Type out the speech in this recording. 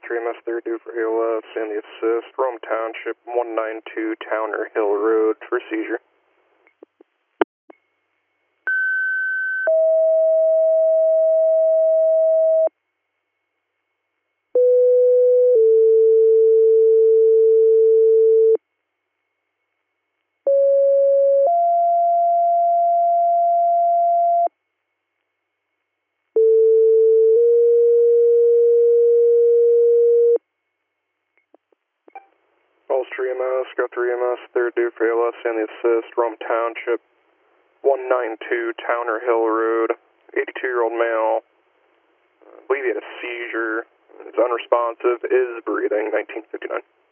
Stream S3 due for ALS and the assist. Rome Township, 192 Towner Hill Road for seizure. Ulster EMS, got 3 EMS, 3rd due for ALS and the assist. Rome Township, 192 Towner Hill Road, 82-year-old male. I believe he had a seizure. Is unresponsive, is breathing, 1959.